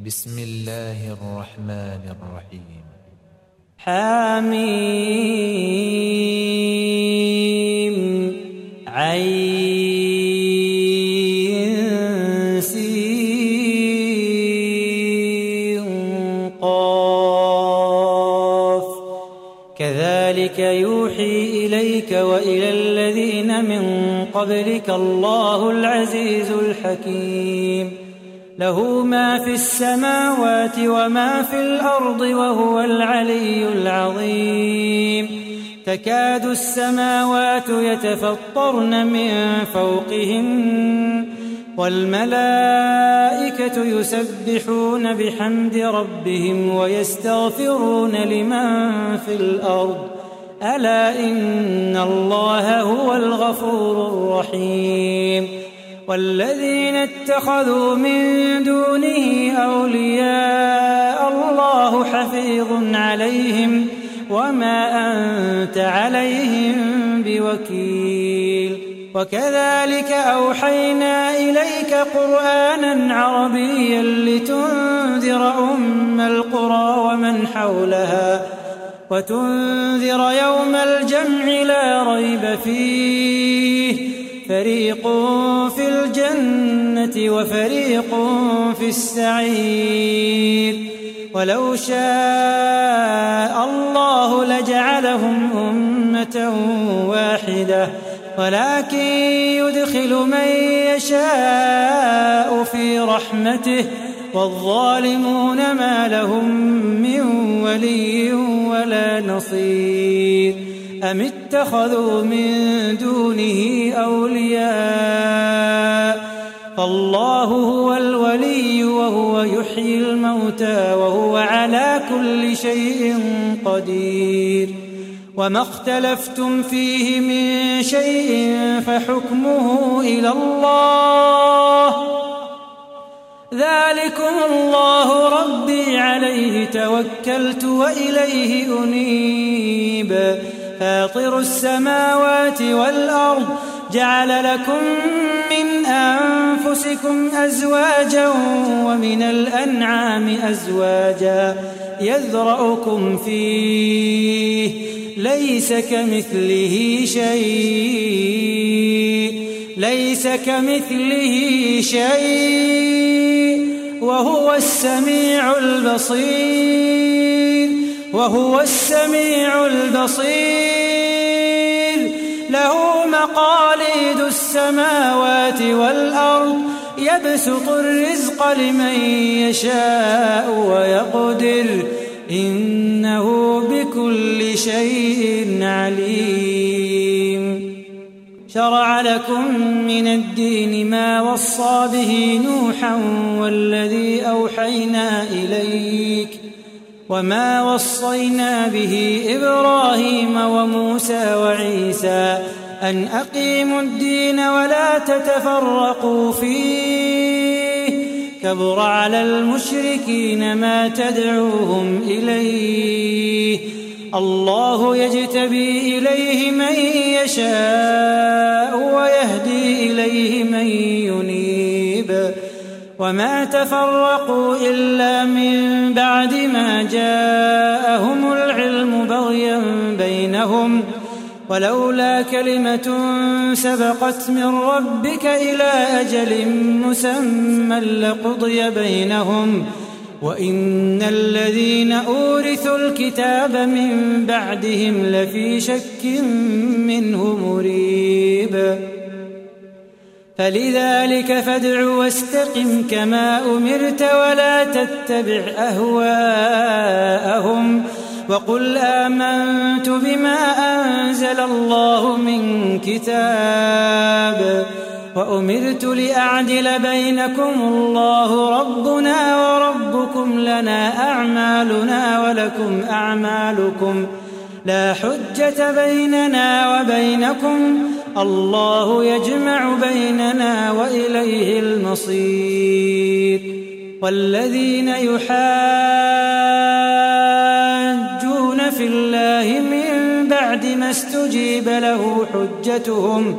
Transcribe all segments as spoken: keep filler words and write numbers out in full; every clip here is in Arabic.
بسم الله الرحمن الرحيم. حميم عين سين قاف كذلك يوحي إليك وإلى الذين من قبلك الله العزيز الحكيم له ما في السماوات وما في الأرض وهو العلي العظيم تكاد السماوات يتفطرن من فوقهن والملائكة يسبحون بحمد ربهم ويستغفرون لمن في الأرض ألا إن الله هو الغفور الرحيم والذين اتخذوا من دونه أولياء الله حفيظ عليهم وما أنت عليهم بوكيل وكذلك أوحينا إليك قرآنا عربيا لتنذر أم القرى ومن حولها وتنذر يوم الجمع لا ريب فيه فريق في الجنة وفريق في السعير ولو شاء الله لجعلهم أمة واحدة ولكن يدخل من يشاء في رحمته والظالمون ما لهم من ولي ولا نصير أم اتخذوا من دونه أولياء فالله هو الولي وهو يحيي الموتى وهو على كل شيء قدير وما اختلفتم فيه من شيء فحكمه إلى الله ذلكم الله ربي عليه توكلت وإليه أنيب فاطر السماوات والأرض جعل لكم من أنفسكم أزواجا ومن الأنعام أزواجا يذرأكم فيه ليس كمثله شيء ليس كمثله شيء وهو السميع البصير وهو السميع البصير له مقاليد السماوات والأرض يبسط الرزق لمن يشاء ويقدر إنه بكل شيء عليم شرع لكم من الدين ما وصى به نوحا والذي أوحينا إليك وما وصينا به إبراهيم وموسى وعيسى أن أقيموا الدين ولا تتفرقوا فيه كبر على المشركين ما تدعوهم إليه الله يجتبي إليه من يشاء ويهدي إليه من ينيب وما تفرقوا إلا من بعد ما جاءهم العلم بغيا بينهم ولولا كلمة سبقت من ربك إلى أجل مسمى لقضي بينهم وإن الذين أورثوا الكتاب من بعدهم لفي شك منه مريب فلذلك فادع واستقم كما أمرت ولا تتبع أهواءهم وقل آمنت بما أنزل الله من كتاب وأمرت لأعدل بينكم الله ربنا وربكم لنا أعمالنا ولكم أعمالكم لا حجة بيننا وبينكم الله يجمع بيننا وإليه المصير والذين يحاجون في الله من بعد ما استجيب له حجتهم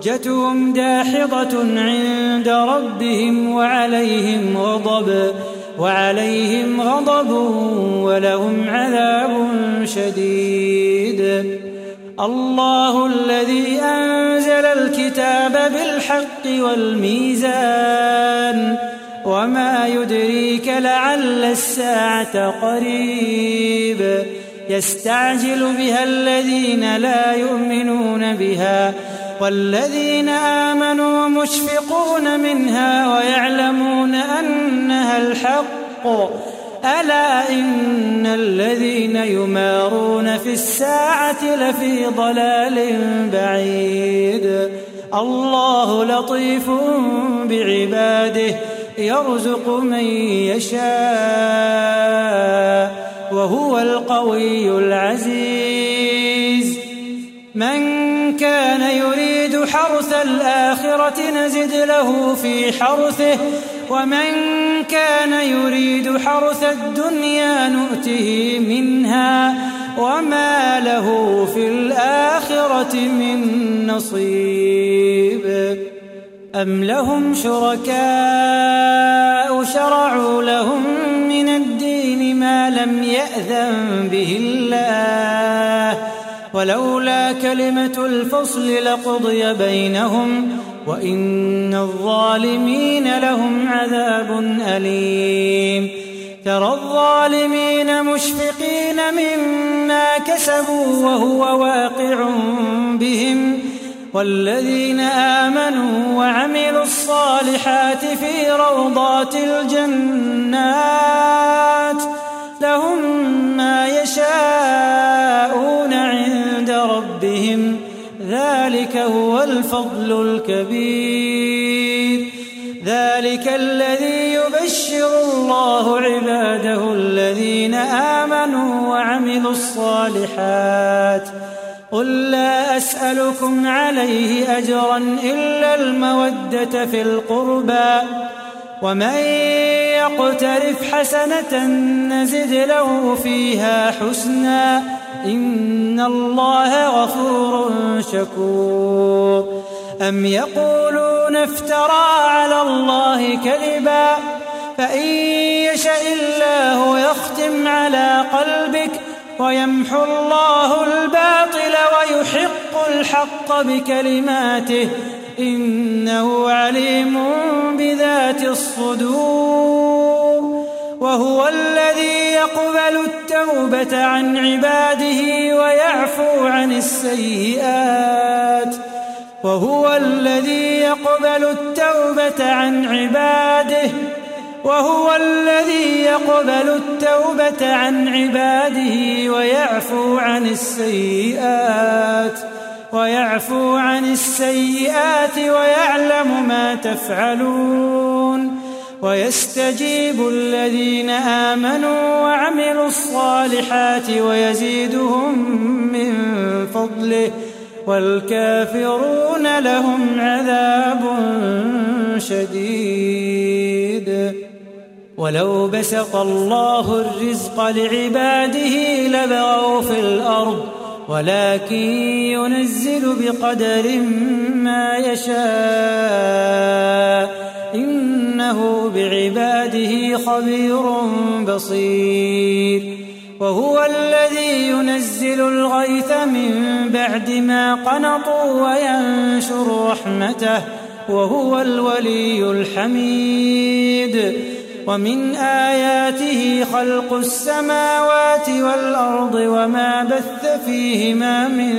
حجتهم داحضة عند ربهم وعليهم غضب وعليهم غضب ولهم عذاب شديد. الله الذي أنزل الكتاب بالحق والميزان وما يدريك لعل الساعة قريب يستعجل بها الذين لا يؤمنون بها والذين آمنوا مشفقون منها ويعلمون أنها الحق ألا إن الذين يمارون في الساعة لفي ضلال بعيد. الله لطيف بعباده يرزق من يشاء وهو القوي العزيز. من كان يريد حرث الآخرة نزد له في حرثه ومن كان يريد حرث الدنيا نؤته منها وما له في الآخرة من نصيب. أم لهم شركاء شرعوا لهم من الدين ما لم يأذن به الله ولولا كلمة الفصل لقضي بينهم وإن الظالمين لهم عذاب أليم. ترى الظالمين مشفقين مما كسبوا وهو واقع بهم والذين آمنوا وعملوا الصالحات في روضات الجنات لهم ما يشاءون عند ربهم ذلك هو الفضل الكبير. ذلك الذي يبشر الله عباده الذين آمنوا وعملوا الصالحات. قل لا أسألكم عليه أجرا إلا المودة في القربى ومن يقترف حسنة نزد له فيها حسنا إن الله غفور شكور. أم يقولون افترى على الله كذبا فإن يشأ الله يختم على قلبك ويمحو الله الباطل ويحق الحق بكلماته إنه عليم بذات الصدور. وهو الذي يقبل التوبة عن عباده ويعفو عن السيئات وهو الذي يقبل التوبة عن عباده وهو الذي يقبل التوبة عن عباده ويعفو عن السيئات ويعفو عن السيئات ويعلم ما تفعلون. ويستجيب الذين آمنوا وعملوا الصالحات ويزيدهم من فضله والكافرون لهم عذاب شديد. ولو بسط الله الرزق لعباده لبغوا في الأرض ولكن ينزل بقدر ما يشاء إنه بعباده خبير بصير. وهو الذي ينزل الغيث من بعد ما قنطوا وينشر رحمته وهو الولي الحميد. ومن آياته خلق السماوات والأرض وما بث فيهما من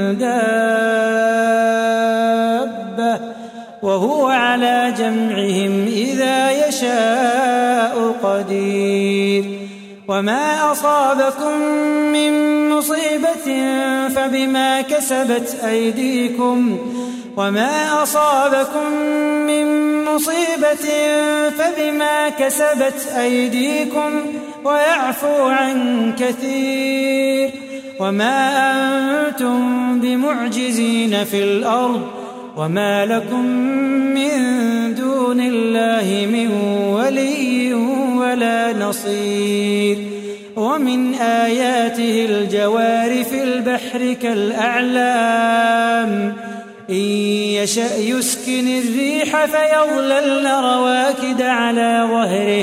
دابة وهو على جمعهم إذا يشاء قدير. وما أصابكم من مصيبة فبما كسبت أيديكم وما أصابكم من مصيبة فبما كسبت أيديكم ويعفو عن كثير. وما أنتم بمعجزين في الأرض وما لكم من دون الله من ولي ولا نصير. ومن آياته الجوار في البحر كالأعلام إن يشأ يسكن الريح فيظللن رواكد على ظهره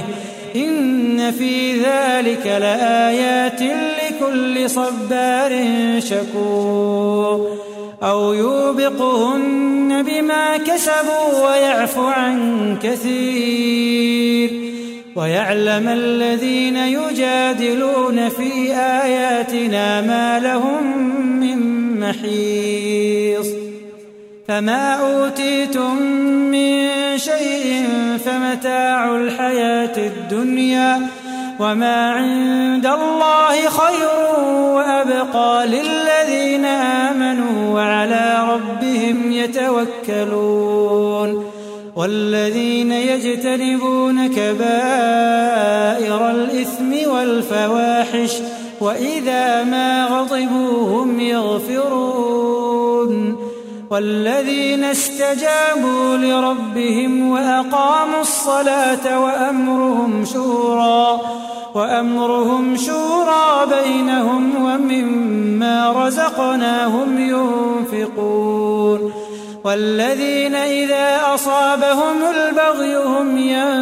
إن في ذلك لآيات لكل صبار شكور أو يوبقهن بما كسبوا ويعفو عن كثير ويعلم الذين يجادلون في آياتنا ما لهم من محيص فما أوتيتم من شيء فمتاع الحياة الدنيا وما عند الله خير وأبقى للذين آمنوا وعلى ربهم يتوكلون والذين يجتنبون كبائر الإثم والفواحش وإذا ما غضبوا هم يغفرون والذين استجابوا لربهم وأقاموا الصلاة وأمرهم شورى وأمرهم شورى بينهم ومما رزقناهم ينفقون والذين إذا أصابهم البغي هم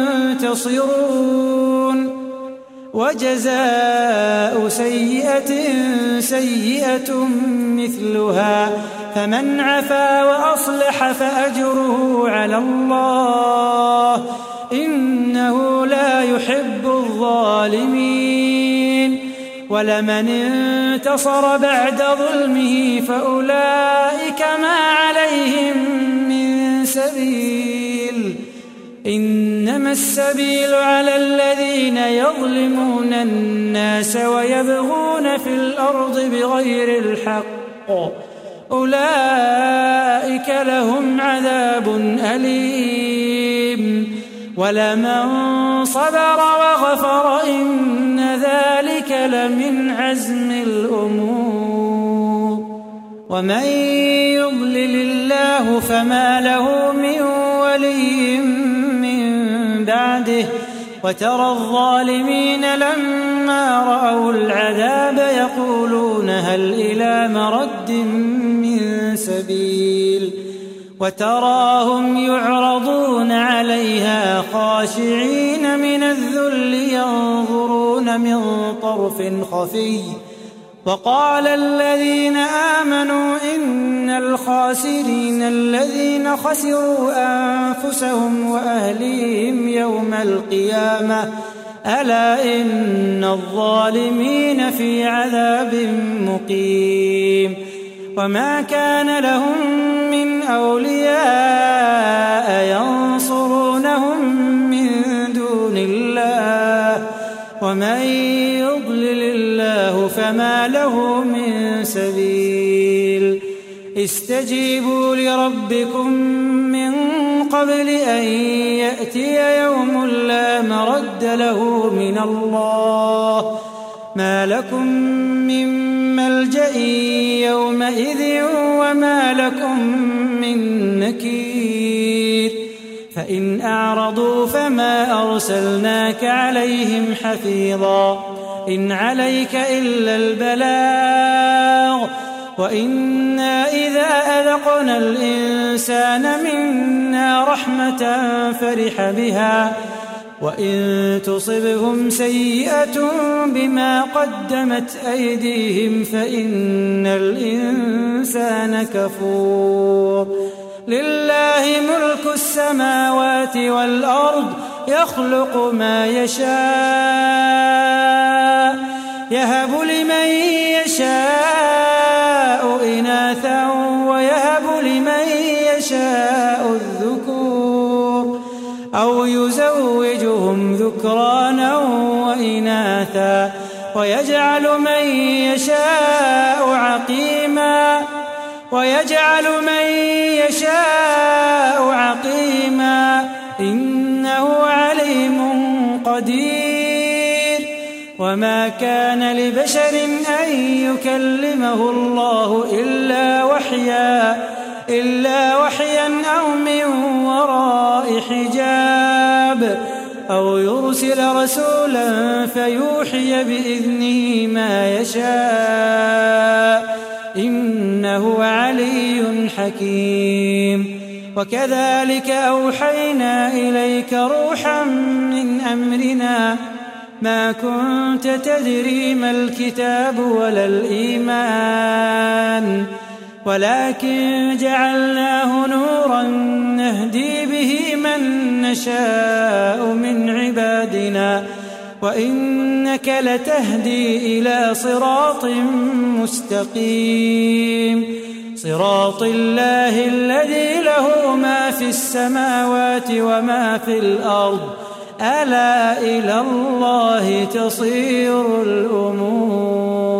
ينتصرون وجزاء سيئة سيئة مثلها فمن عفا وأصلح فأجره على الله إنه لا يحب الظالمين ولمن انتصر بعد ظلمه فأولئك ما عليهم من سبيل إنما السبيل على الذين يظلمون الناس ويبغون في الأرض بغير الحق أولئك لهم عذاب أليم ولمن صبر وغفر إن ذلك لمن عزم الأمور ومن يضلل الله فما له من ولي من بعده وترى الظالمين لما رأوا العذاب يقولون هل إلى مرد من سبيل وتراهم يعرضون عليها خاشعين من الذل ينظرون من طرف خفي وقال الذين آمنوا إن الخاسرين الذين خسروا أنفسهم وأهليهم يوم القيامة ألا إن الظالمين في عذاب مقيم وما كان لهم من أولياء ينصرونهم من دون الله ومن يضلل الله فما له من سبيل استجيبوا لربكم من قبل أن يأتي يوم لا مرد له من الله ما لكم من ملجأ يومئذ وما لكم من نكير فإن أعرضوا فما أرسلناك عليهم حفيظا إن عليك إلا البلاغ وإنا إذا أذقنا الإنسان منا رحمة فرح بها وإن تصبهم سيئة بما قدمت أيديهم فإن الإنسان كفور لله ملك السماوات والأرض يخلق ما يشاء يهب لمن يشاء إناثا ويهب لمن يشاء الذكور أو يزوجهم ذكرانا وإناثا ويجعل من يشاء عقيما ويجعل من يشاء عقيما إنه عليم قدير وما كان لبشر أن يكلمه الله إلا وحيا إلا وحيا أو من وراء حجاب أو يرسل رسولا فيوحي بإذنه ما يشاء إنه علي حكيم وكذلك أوحينا إليك روحا من أمرنا ما كنت تدري ما الكتاب ولا الإيمان ولكن جعلناه نورا نهدي به من نشاء من عبادنا وإنك لتهدي إلى صراط مستقيم صراط الله الذي له ما في السماوات وما في الأرض ألا إلى الله تصير الأمور.